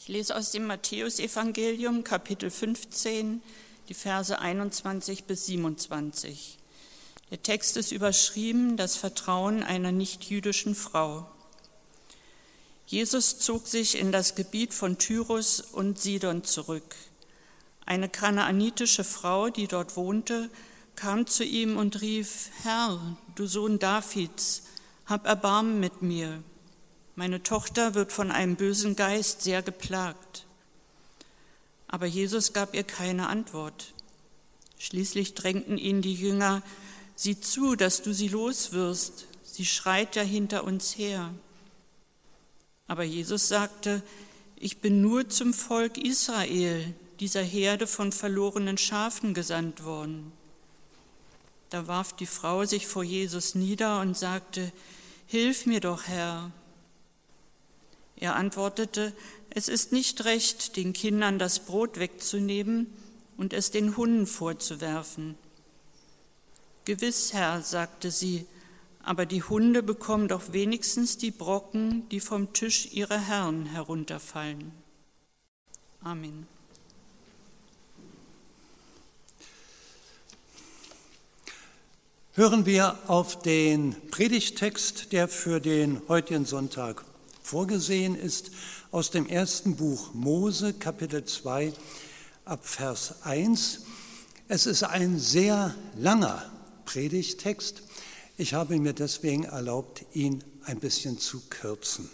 Ich lese aus dem Matthäusevangelium, Kapitel 15, die Verse 21 bis 27. Der Text ist überschrieben: Das Vertrauen einer nichtjüdischen Frau. Jesus zog sich in das Gebiet von Tyrus und Sidon zurück. Eine kanaanitische Frau, die dort wohnte, kam zu ihm und rief: Herr, du Sohn Davids, hab Erbarmen mit mir. Meine Tochter wird von einem bösen Geist sehr geplagt. Aber Jesus gab ihr keine Antwort. Schließlich drängten ihn die Jünger: Sieh zu, dass du sie loswirst, sie schreit ja hinter uns her. Aber Jesus sagte: Ich bin nur zum Volk Israel, dieser Herde von verlorenen Schafen, gesandt worden. Da warf die Frau sich vor Jesus nieder und sagte: Hilf mir doch, Herr. Er antwortete: Es ist nicht recht, den Kindern das Brot wegzunehmen und es den Hunden vorzuwerfen. Gewiss, Herr, sagte sie, aber die Hunde bekommen doch wenigstens die Brocken, die vom Tisch ihrer Herren herunterfallen. Amen. Hören wir auf den Predigttext, der für den heutigen Sonntag vorgesehen ist, aus dem ersten Buch Mose, Kapitel 2, ab Vers 1. Es ist ein sehr langer Predigttext. Ich habe mir deswegen erlaubt, ihn ein bisschen zu kürzen.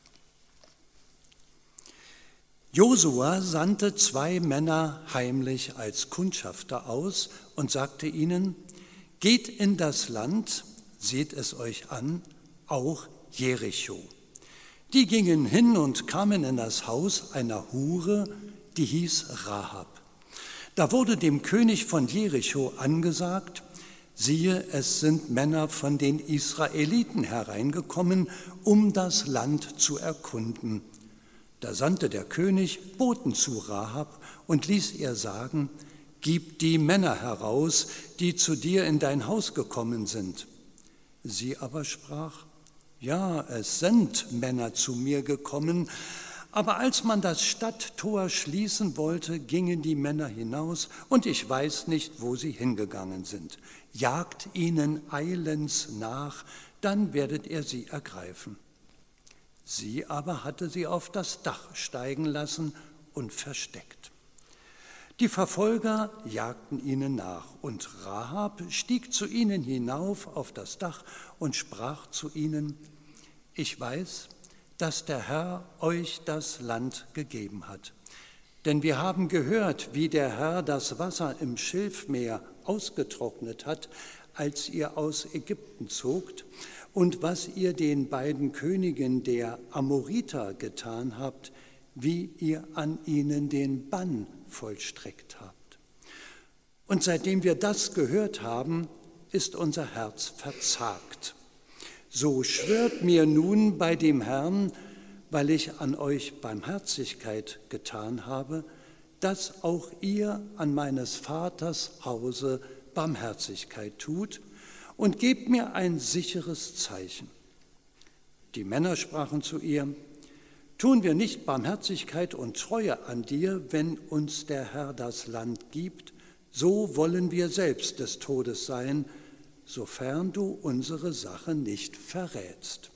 Josua sandte 2 Männer heimlich als Kundschafter aus und sagte ihnen: Geht in das Land, seht es euch an, auch Jericho. Die gingen hin und kamen in das Haus einer Hure, die hieß Rahab. Da wurde dem König von Jericho angesagt: Siehe, es sind Männer von den Israeliten hereingekommen, um das Land zu erkunden. Da sandte der König Boten zu Rahab und ließ ihr sagen: Gib die Männer heraus, die zu dir in dein Haus gekommen sind. Sie aber sprach: Ja, es sind Männer zu mir gekommen, aber als man das Stadttor schließen wollte, gingen die Männer hinaus, und ich weiß nicht, wo sie hingegangen sind. Jagt ihnen eilends nach, dann werdet ihr sie ergreifen. Sie aber hatte sie auf das Dach steigen lassen und versteckt. Die Verfolger jagten ihnen nach, und Rahab stieg zu ihnen hinauf auf das Dach und sprach zu ihnen: Ich weiß, dass der Herr euch das Land gegeben hat. Denn wir haben gehört, wie der Herr das Wasser im Schilfmeer ausgetrocknet hat, als ihr aus Ägypten zogt, und was ihr den beiden Königen der Amoriter getan habt, wie ihr an ihnen den Bann vollstreckt habt. Und seitdem wir das gehört haben, ist unser Herz verzagt. So schwört mir nun bei dem Herrn, weil ich an euch Barmherzigkeit getan habe, dass auch ihr an meines Vaters Hause Barmherzigkeit tut, und gebt mir ein sicheres Zeichen. Die Männer sprachen zu ihr: Tun wir nicht Barmherzigkeit und Treue an dir, wenn uns der Herr das Land gibt, so wollen wir selbst des Todes sein, sofern du unsere Sache nicht verrätst.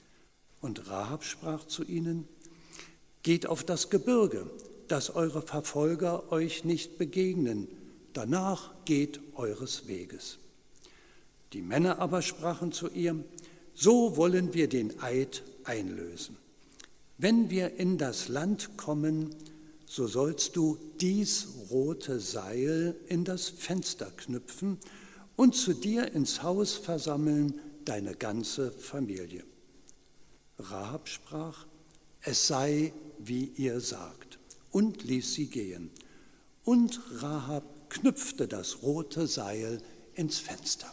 Und Rahab sprach zu ihnen: Geht auf das Gebirge, dass eure Verfolger euch nicht begegnen, danach geht eures Weges. Die Männer aber sprachen zu ihr: So wollen wir den Eid einlösen. Wenn wir in das Land kommen, so sollst du dies rote Seil in das Fenster knüpfen und zu dir ins Haus versammeln deine ganze Familie. Rahab sprach: Es sei, wie ihr sagt, und ließ sie gehen. Und Rahab knüpfte das rote Seil ins Fenster.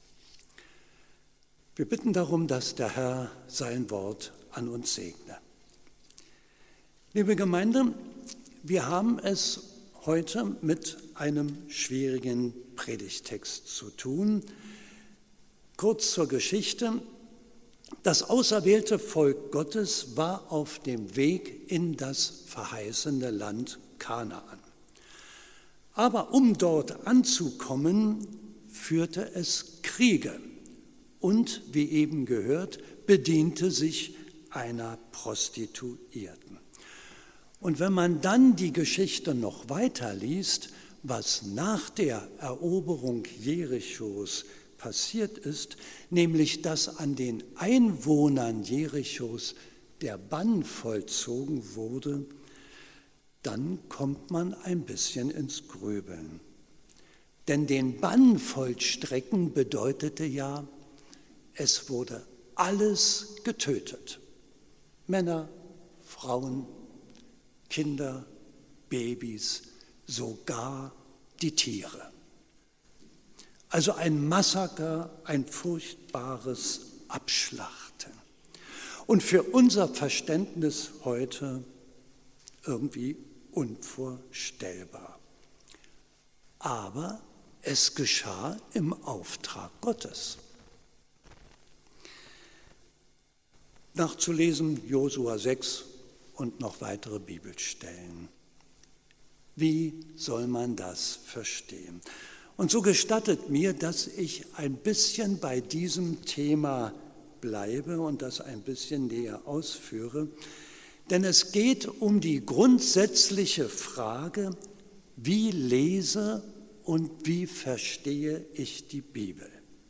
Wir bitten darum, dass der Herr sein Wort an uns segne. Liebe Gemeinde, wir haben es heute mit einem schwierigen Predigttext zu tun. Kurz zur Geschichte. Das auserwählte Volk Gottes war auf dem Weg in das verheißene Land Kanaan. Aber um dort anzukommen, führte es Kriege und, wie eben gehört, bediente sich einer Prostituierten. Und wenn man dann die Geschichte noch weiterliest, was nach der Eroberung Jerichos passiert ist, nämlich dass an den Einwohnern Jerichos der Bann vollzogen wurde, dann kommt man ein bisschen ins Grübeln. Denn den Bann vollstrecken bedeutete ja, es wurde alles getötet. Männer, Frauen, Kinder, Babys, sogar die Tiere. Also ein Massaker, ein furchtbares Abschlachten. Und für unser Verständnis heute irgendwie unvorstellbar. Aber es geschah im Auftrag Gottes. Nachzulesen Josua 6 und noch weitere Bibelstellen. Wie soll man das verstehen? Und so gestattet mir, dass ich ein bisschen bei diesem Thema bleibe und das ein bisschen näher ausführe, denn es geht um die grundsätzliche Frage, wie lese und wie verstehe ich die Bibel?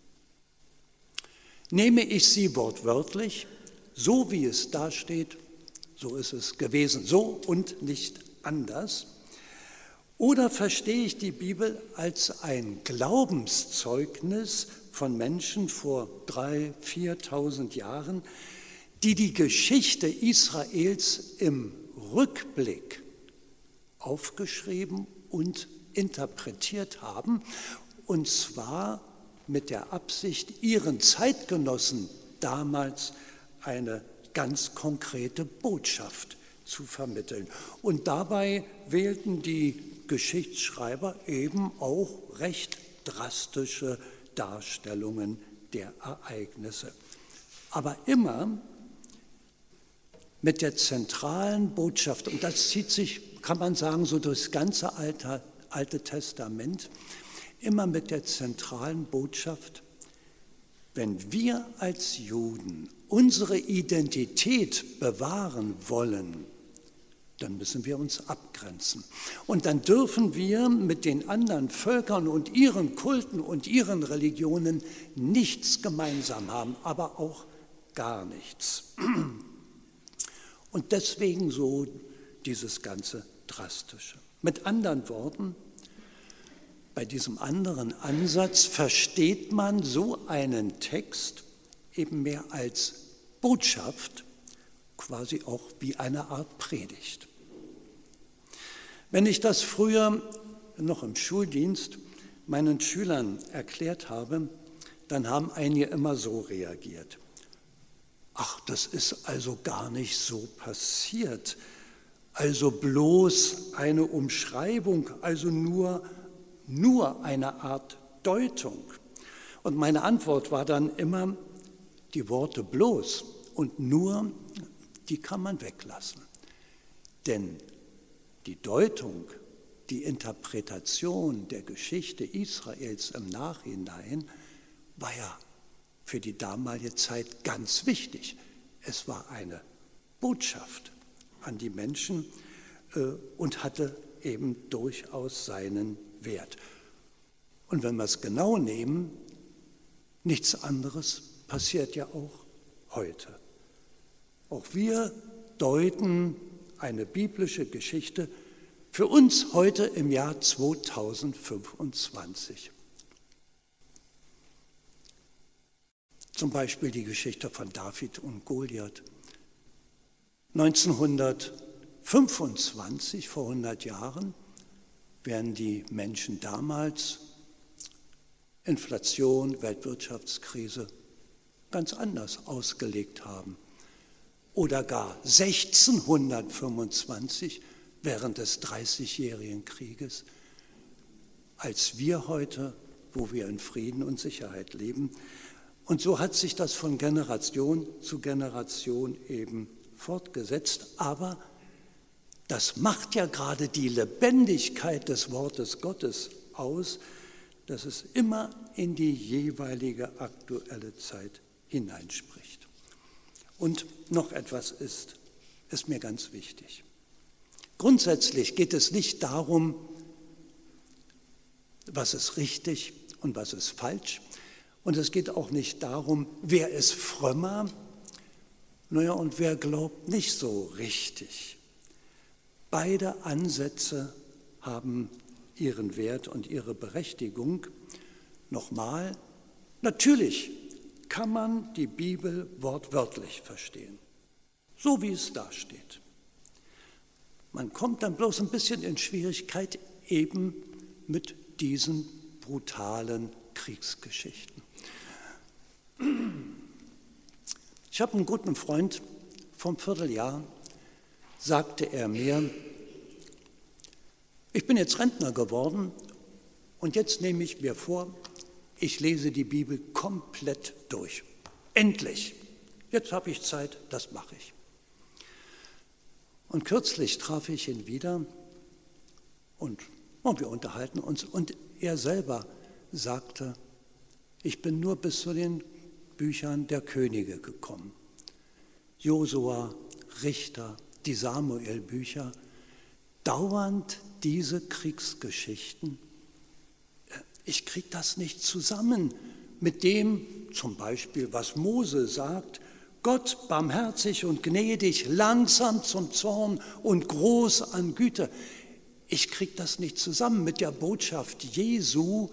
Nehme ich sie wortwörtlich, so wie es da steht, so ist es gewesen, so und nicht anders? Oder verstehe ich die Bibel als ein Glaubenszeugnis von Menschen vor 3.000, 4.000 Jahren, die die Geschichte Israels im Rückblick aufgeschrieben und interpretiert haben, und zwar mit der Absicht, ihren Zeitgenossen damals eine ganz konkrete Botschaft zu vermitteln. Und dabei wählten die Geschichtsschreiber eben auch recht drastische Darstellungen der Ereignisse. Aber immer mit der zentralen Botschaft, und das zieht sich, kann man sagen, so durchs ganze Alte Testament, immer mit der zentralen Botschaft: Wenn wir als Juden unsere Identität bewahren wollen, dann müssen wir uns abgrenzen. Und dann dürfen wir mit den anderen Völkern und ihren Kulten und ihren Religionen nichts gemeinsam haben, aber auch gar nichts. Und deswegen so dieses ganze Drastische. Mit anderen Worten, bei diesem anderen Ansatz versteht man so einen Text eben mehr als Botschaft, quasi auch wie eine Art Predigt. Wenn ich das früher noch im Schuldienst meinen Schülern erklärt habe, dann haben einige immer so reagiert: Ach, das ist also gar nicht so passiert, also bloß eine Umschreibung, also nur eine Art Deutung. Und meine Antwort war dann immer, die Worte bloß und nur, die kann man weglassen. Denn die Deutung, die Interpretation der Geschichte Israels im Nachhinein war ja für die damalige Zeit ganz wichtig. Es war eine Botschaft an die Menschen und hatte eben durchaus seinen Wert. Und wenn wir es genau nehmen, nichts anderes passiert ja auch heute. Auch wir deuten eine biblische Geschichte für uns heute im Jahr 2025. Zum Beispiel die Geschichte von David und Goliath. 1925, vor 100 Jahren, werden die Menschen damals, Inflation, Weltwirtschaftskrise, ganz anders ausgelegt haben. Oder gar 1625 während des 30-jährigen Krieges, als wir heute, wo wir in Frieden und Sicherheit leben, Und so hat sich das von Generation zu Generation eben fortgesetzt. Aber das macht ja gerade die Lebendigkeit des Wortes Gottes aus, dass es immer in die jeweilige aktuelle Zeit hineinspricht. Und noch etwas ist mir ganz wichtig. Grundsätzlich geht es nicht darum, was ist richtig und was ist falsch. Und es geht auch nicht darum, wer ist frömmer, und wer glaubt nicht so richtig. Beide Ansätze haben ihren Wert und ihre Berechtigung. Nochmal, natürlich kann man die Bibel wortwörtlich verstehen, so wie es da steht. Man kommt dann bloß ein bisschen in Schwierigkeit eben mit diesen brutalen Kriegsgeschichten. Ich habe einen guten Freund, vom Vierteljahr sagte er mir, ich bin jetzt Rentner geworden und jetzt nehme ich mir vor, ich lese die Bibel komplett durch. Endlich. Jetzt habe ich Zeit, das mache ich. Und kürzlich traf ich ihn wieder und wir unterhalten uns. Und er selber sagte, ich bin nur bis zu den Büchern der Könige gekommen. Josua, Richter, die Samuel-Bücher, dauernd diese Kriegsgeschichten. Ich kriege das nicht zusammen mit dem, zum Beispiel, was Mose sagt, Gott barmherzig und gnädig, langsam zum Zorn und groß an Güte. Ich kriege das nicht zusammen mit der Botschaft Jesu,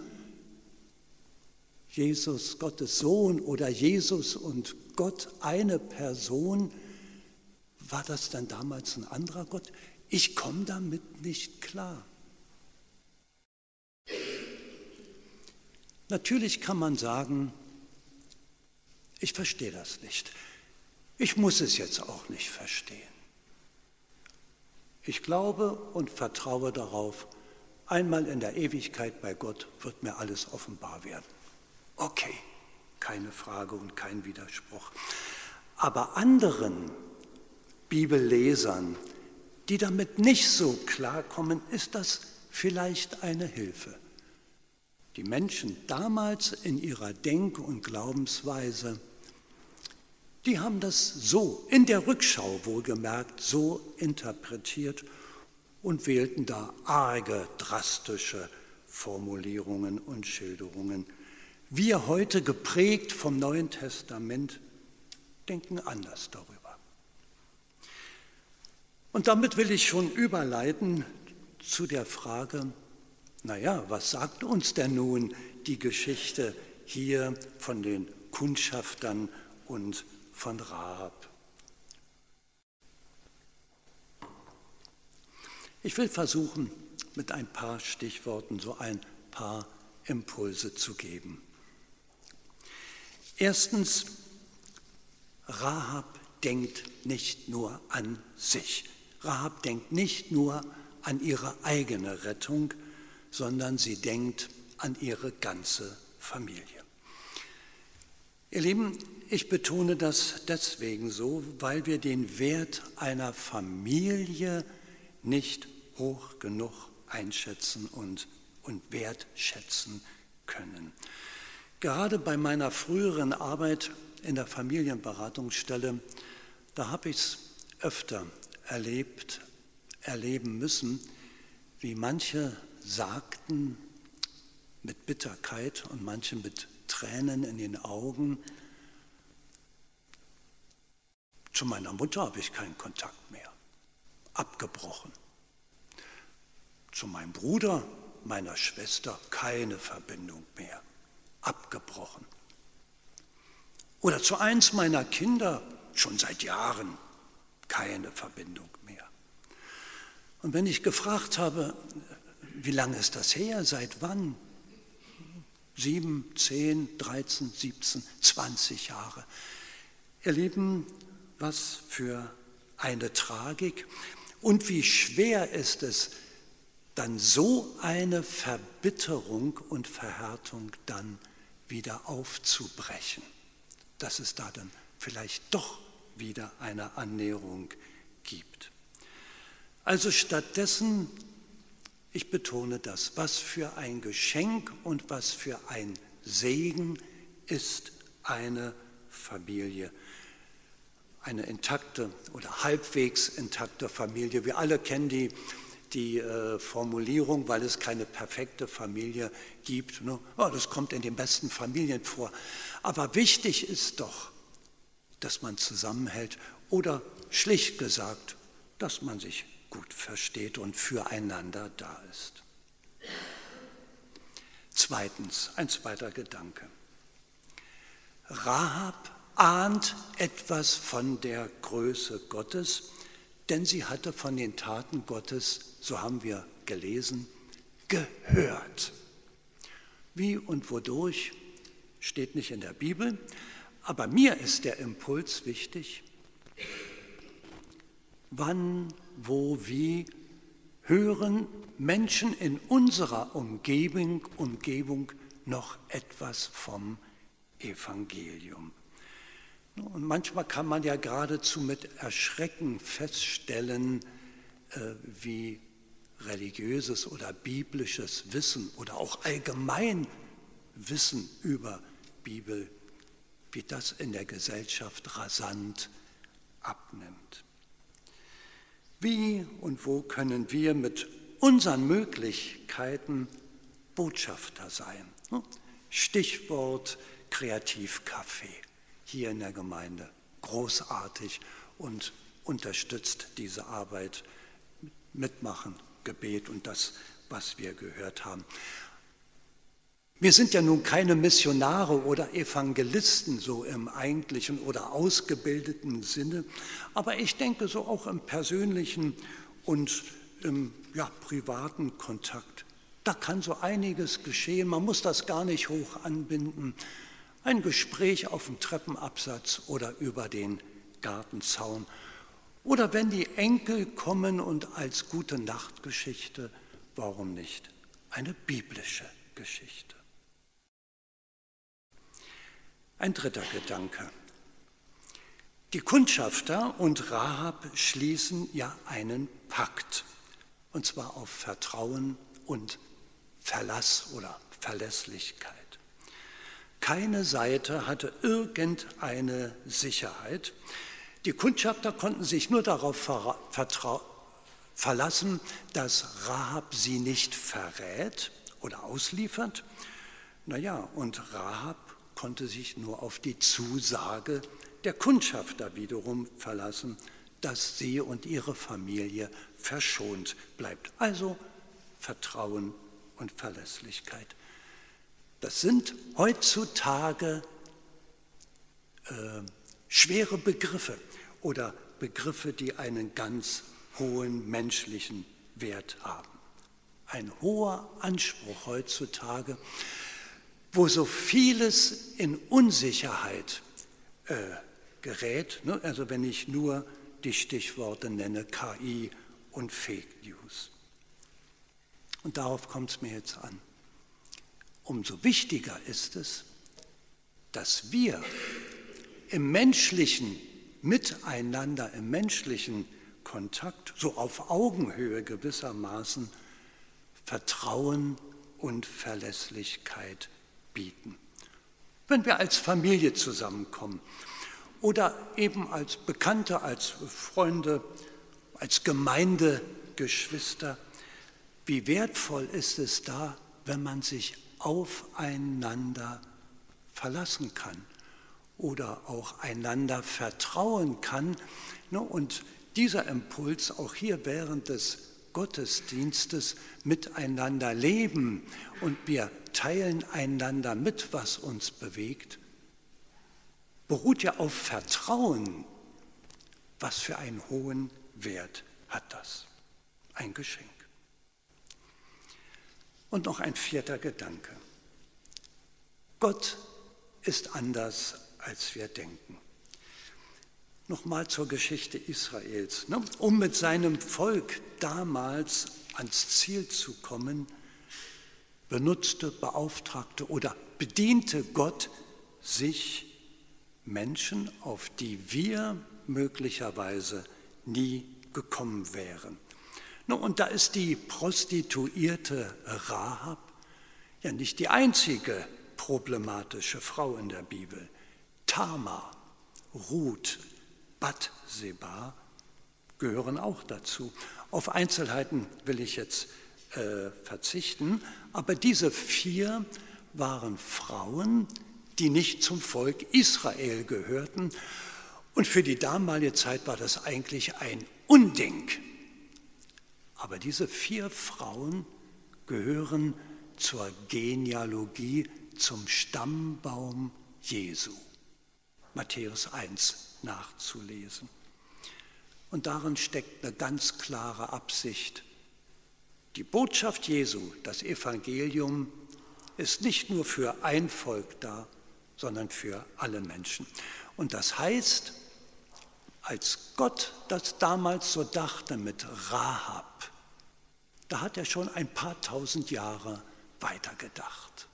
Jesus, Gottes Sohn oder Jesus und Gott, eine Person. War das dann damals ein anderer Gott? Ich komme damit nicht klar. Natürlich kann man sagen, ich verstehe das nicht. Ich muss es jetzt auch nicht verstehen. Ich glaube und vertraue darauf, einmal in der Ewigkeit bei Gott wird mir alles offenbar werden. Okay, keine Frage und kein Widerspruch. Aber anderen Bibellesern, die damit nicht so klarkommen, ist das vielleicht eine Hilfe. Die Menschen damals in ihrer Denk- und Glaubensweise, die haben das so, in der Rückschau wohlgemerkt, so interpretiert und wählten da arge, drastische Formulierungen und Schilderungen. Wir heute, geprägt vom Neuen Testament, denken anders darüber. Und damit will ich schon überleiten zu der Frage, was sagt uns denn nun die Geschichte hier von den Kundschaftern und von Rahab? Ich will versuchen, mit ein paar Stichworten so ein paar Impulse zu geben. Erstens, Rahab denkt nicht nur an sich. Rahab denkt nicht nur an ihre eigene Rettung, sondern sie denkt an ihre ganze Familie. Ihr Lieben, ich betone das deswegen so, weil wir den Wert einer Familie nicht hoch genug einschätzen und wertschätzen können. Gerade bei meiner früheren Arbeit in der Familienberatungsstelle, da habe ich es öfter erleben müssen, wie manche sagten mit Bitterkeit und manche mit Tränen in den Augen, zu meiner Mutter habe ich keinen Kontakt mehr, abgebrochen. Zu meinem Bruder, meiner Schwester keine Verbindung mehr, abgebrochen. Oder zu eins meiner Kinder schon seit Jahren keine Verbindung mehr. Und wenn ich gefragt habe, wie lange ist das her, seit wann? 7, 10, 13, 17, 20 Jahre. Ihr Lieben, was für eine Tragik und wie schwer ist es, dann so eine Verbitterung und Verhärtung dann wieder aufzubrechen. dass es da dann vielleicht doch wieder eine Annäherung gibt. Also stattdessen, ich betone das, was für ein Geschenk und was für ein Segen ist eine Familie. Eine intakte oder halbwegs intakte Familie. Wir alle kennen die Formulierung, weil es keine perfekte Familie gibt. Ne? Oh, das kommt in den besten Familien vor. Aber wichtig ist doch, dass man zusammenhält oder schlicht gesagt, dass man sich gut versteht und füreinander da ist. Zweitens, ein zweiter Gedanke. Rahab ahnt etwas von der Größe Gottes, denn sie hatte von den Taten Gottes, so haben wir gelesen, gehört. Wie und wodurch steht nicht in der Bibel, aber mir ist der Impuls wichtig. Wann, wo, wie hören Menschen in unserer Umgebung noch etwas vom Evangelium? Und manchmal kann man ja geradezu mit Erschrecken feststellen, wie religiöses oder biblisches Wissen oder auch allgemein Wissen über Bibel, wie das in der Gesellschaft rasant abnimmt. Wie und wo können wir mit unseren Möglichkeiten Botschafter sein? Stichwort Kreativcafé hier in der Gemeinde. Großartig und unterstützt diese Arbeit. Mitmachen, Gebet und das, was wir gehört haben. Wir sind ja nun keine Missionare oder Evangelisten so im eigentlichen oder ausgebildeten Sinne, aber ich denke so auch im persönlichen und im privaten Kontakt. Da kann so einiges geschehen, man muss das gar nicht hoch anbinden. Ein Gespräch auf dem Treppenabsatz oder über den Gartenzaun. Oder wenn die Enkel kommen und als gute Nachtgeschichte, warum nicht eine biblische Geschichte? Ein dritter Gedanke. Die Kundschafter und Rahab schließen ja einen Pakt, und zwar auf Vertrauen und Verlass oder Verlässlichkeit. Keine Seite hatte irgendeine Sicherheit. Die Kundschafter konnten sich nur darauf verlassen, dass Rahab sie nicht verrät oder ausliefert. Und Rahab konnte sich nur auf die Zusage der Kundschafter wiederum verlassen, dass sie und ihre Familie verschont bleibt. Also Vertrauen und Verlässlichkeit. Das sind heutzutage schwere Begriffe oder Begriffe, die einen ganz hohen menschlichen Wert haben. Ein hoher Anspruch heutzutage, wo so vieles in Unsicherheit gerät. Ne? Also wenn ich nur die Stichworte nenne, KI und Fake News. Und darauf kommt es mir jetzt an. Umso wichtiger ist es, dass wir im menschlichen Miteinander, im menschlichen Kontakt, so auf Augenhöhe gewissermaßen, Vertrauen und Verlässlichkeit bieten. Wenn wir als Familie zusammenkommen oder eben als Bekannte, als Freunde, als Gemeindegeschwister, wie wertvoll ist es da, wenn man sich aufeinander verlassen kann oder auch einander vertrauen kann. Und dieser Impuls auch hier während des Gottesdienstes miteinander leben und wir teilen einander mit, was uns bewegt, beruht ja auf Vertrauen. Was für einen hohen Wert hat das? Ein Geschenk. Und noch ein vierter Gedanke. Gott ist anders, als wir denken. Nochmal zur Geschichte Israels. Um mit seinem Volk damals ans Ziel zu kommen, benutzte, beauftragte oder bediente Gott sich Menschen, auf die wir möglicherweise nie gekommen wären. Und da ist die Prostituierte Rahab ja nicht die einzige problematische Frau in der Bibel. Tamar, Ruth, Bathseba gehören auch dazu. Auf Einzelheiten will ich jetzt verzichten, aber diese 4 waren Frauen, die nicht zum Volk Israel gehörten. Und für die damalige Zeit war das eigentlich ein Unding. Aber diese 4 Frauen gehören zur Genealogie, zum Stammbaum Jesu. Matthäus 1 nachzulesen. Und darin steckt eine ganz klare Absicht. Die Botschaft Jesu, das Evangelium, ist nicht nur für ein Volk da, sondern für alle Menschen. Und das heißt, als Gott das damals so dachte mit Rahab, da hat er schon ein paar tausend Jahre weitergedacht.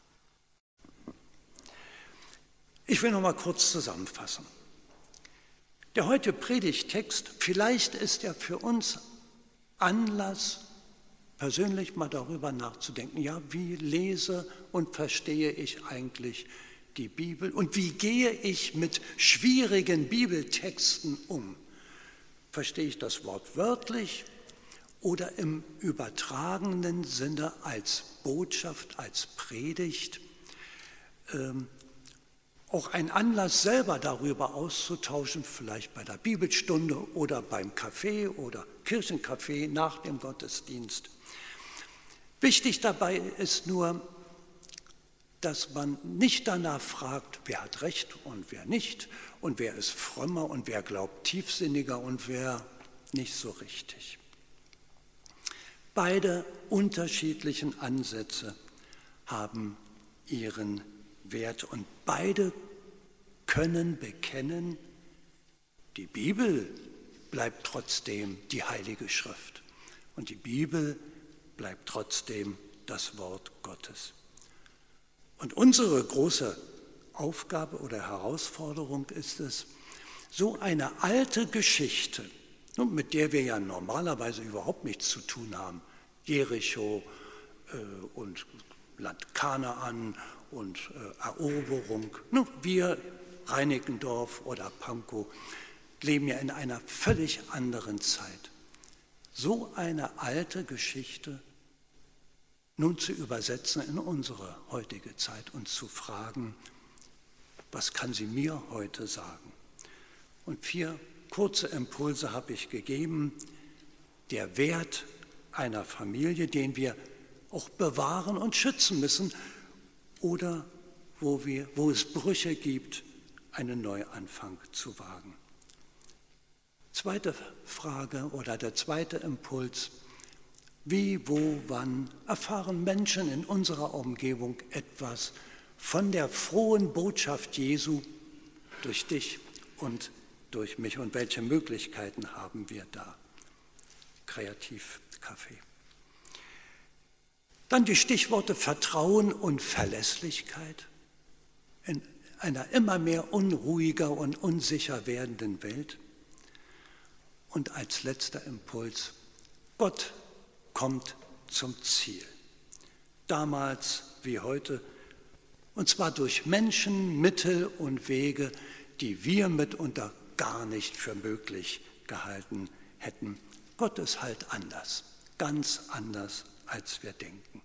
Ich will noch mal kurz zusammenfassen. Der heutige Predigttext, vielleicht ist er für uns Anlass, persönlich mal darüber nachzudenken, ja, wie lese und verstehe ich eigentlich die Bibel und wie gehe ich mit schwierigen Bibeltexten um? Verstehe ich das Wort wörtlich oder im übertragenen Sinne als Botschaft, als Predigt? Auch ein Anlass, selber darüber auszutauschen, vielleicht bei der Bibelstunde oder beim Kaffee oder Kirchencafé nach dem Gottesdienst. Wichtig dabei ist nur, dass man nicht danach fragt, wer hat Recht und wer nicht und wer ist frömmer und wer glaubt tiefsinniger und wer nicht so richtig. Beide unterschiedlichen Ansätze haben ihren Wert und beide können bekennen, die Bibel bleibt trotzdem die Heilige Schrift und die Bibel bleibt trotzdem das Wort Gottes. Und unsere große Aufgabe oder Herausforderung ist es, so eine alte Geschichte, mit der wir ja normalerweise überhaupt nichts zu tun haben, Jericho und Land Kanaan und Eroberung, wir Reinickendorf oder Pankow leben ja in einer völlig anderen Zeit. So eine alte Geschichte nun zu übersetzen in unsere heutige Zeit und zu fragen, was kann sie mir heute sagen? Und 4 kurze Impulse habe ich gegeben. Der Wert einer Familie, den wir auch bewahren und schützen müssen, oder wo es Brüche gibt, einen Neuanfang zu wagen. Zweite Frage oder der zweite Impuls: Wie, wo, wann erfahren Menschen in unserer Umgebung etwas von der frohen Botschaft Jesu durch dich und durch mich? Und welche Möglichkeiten haben wir da? Kreativcafé. Dann die Stichworte Vertrauen und Verlässlichkeit in einer immer mehr unruhiger und unsicher werdenden Welt. Und als letzter Impuls: Gott kommt zum Ziel. Damals wie heute, und zwar durch Menschen, Mittel und Wege, die wir mitunter gar nicht für möglich gehalten hätten. Gott ist halt anders, ganz anders, als wir denken.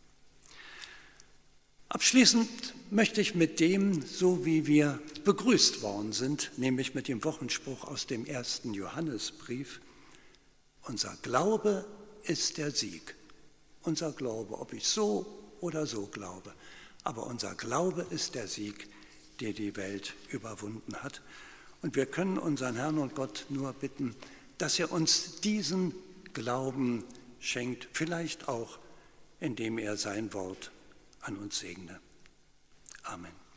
Abschließend möchte ich mit dem, so wie wir begrüßt worden sind, nämlich mit dem Wochenspruch aus dem 1. Johannesbrief: Unser Glaube ist der Sieg. Unser Glaube, ob ich so oder so glaube, aber unser Glaube ist der Sieg, der die Welt überwunden hat. Und wir können unseren Herrn und Gott nur bitten, dass er uns diesen Glauben schenkt, vielleicht auch, indem er sein Wort an uns segne. Amen.